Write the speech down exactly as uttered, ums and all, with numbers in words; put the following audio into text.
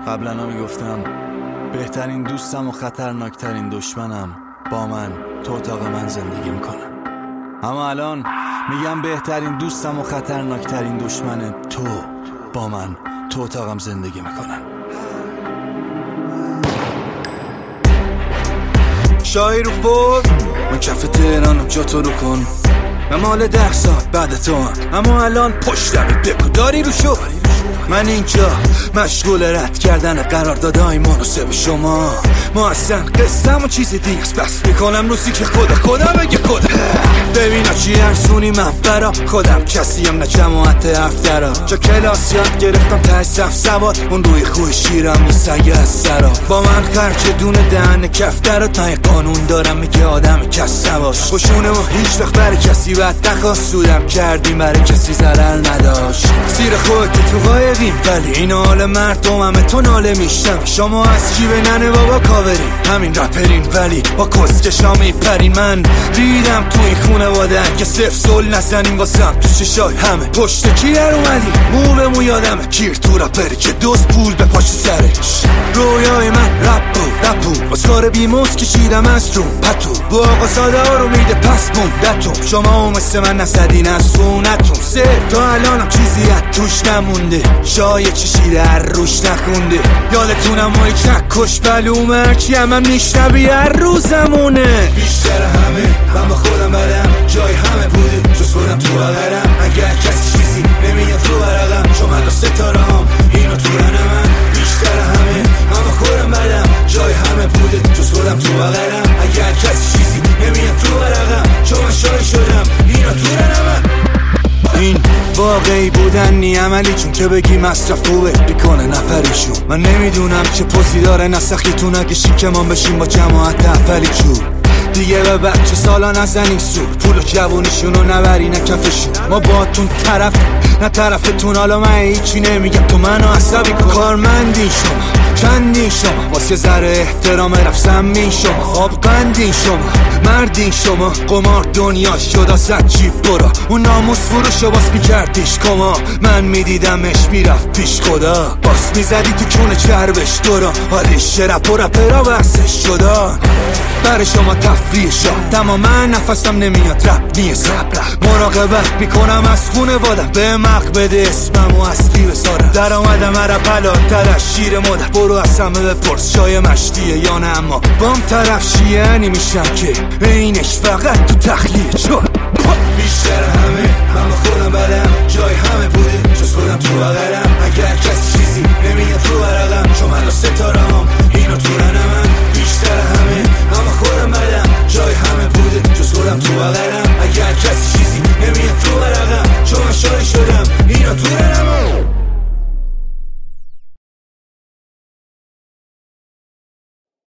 قبلا ها میگفتم بهترین دوستم و خطرناکترین دشمنم با من تو اتاق من زندگی میکنم، اما الان میگم بهترین دوستم و خطرناکترین دشمن تو با من تو اتاقم زندگی میکنم. شاعر و فوق من کف تهرانم، جا تو رو کن، من مال ده ساعت بعد تو هم، اما الان پشتم بگو داری رو شو. من اینجا مشغول رد کردن قراردادهای مناسب شما، ما اصلا قصم و چیز دیگه است، بس میکنم روزی که خدا خدا بگه خدا. ببینا چی ارسونی من برا خودم، کسیم نه جماعت افترا، چا کلاس یاد گرفتم ته صف سواد، اون روی خوی شیرم نیستگه از سرا. با من خرچ دونه دهن کفترا، تا این قانون دارم میگه آدم کس سواش. خوشونه و هیچ وقت برای کسی بد نخواست، سودم کردیم برای کسی ضرر نداشت. زیر خودت تو قایقیم ولی این حال مردم همه تو ناله میشتم. شما از کی به ننه بابا کاورین، همین رپرین ولی با کسکشا میپرین. من ریدم تو این خونه وادن که صف سل نزنیم واسم تو چشای همه. پشت کی در اومدی مو به مو یادمه، کیر تو رپری که دوست پول به پاش سرش. رویای من رپ بود رپ بود، کار بیموز کشیدم از رو پتو، با آقا ساده ها رو میده پس موندتون. شما مثل من نسدین از سونتون، سه تا الانم چیزی از توش نمونده، شای چشیده هر روش نخونده. یادتونم مایی چکش بلوم هرچی هم هم نیشنبی هر روزمونه. بیشتر همه من با خودم بدم، جای همه بوده جز خودم تو بغرم. اگر کسی چیزی نمیاد تو برقم، چون من ستاره هم اینو تو رنم. بیشتر همه من با خودم بدم، جای همه بوده جز خودم تو بغرم. اگر کسی چیزی نمیاد تو برقم، چون من شای شدم اینو تو رنم. این واقعی بودن نی عملی، چون که بگی مصرف خوبه بیکنه نفریشون. من نمیدونم چه پوزی داره نسخیتون، اگه شیکمان بشیم با جماعت اولی چون دیگه به بچه سالا نزنین سور، پول و جوونیشونو نبری نکفشون. ما باتون طرف نه طرفتون، حالا من هیچی نمیگم تو منو عصبی کن. کارمندین شما چندین شما، واسه ذره احترام رفسم این شما. خواب قندین شما مردین شما، قمار دنیا شد صد جیب برا، اون ناموس فروشو باس میکردیش کما. من میدیدمش میرفت پیش خدا، باس میزدی تو کونه چربش دورا. حالی شرپ و رپرا بحثش شدن برای شما تفریح شد، تماما نفسم نمیاد رپ نیست. مراقبت میکنم از خونه وادم، به مق بده اسمم و اصلی بسارم. در آمدم هر پلاتر از شیر مادر، برو از همه بپرس شای مشتیه یا نه، اما بام طرف شیعنی میشم که اینش فقط تو تخلیه شد. بیشتر همه من با خودم بدم، جای همه بوده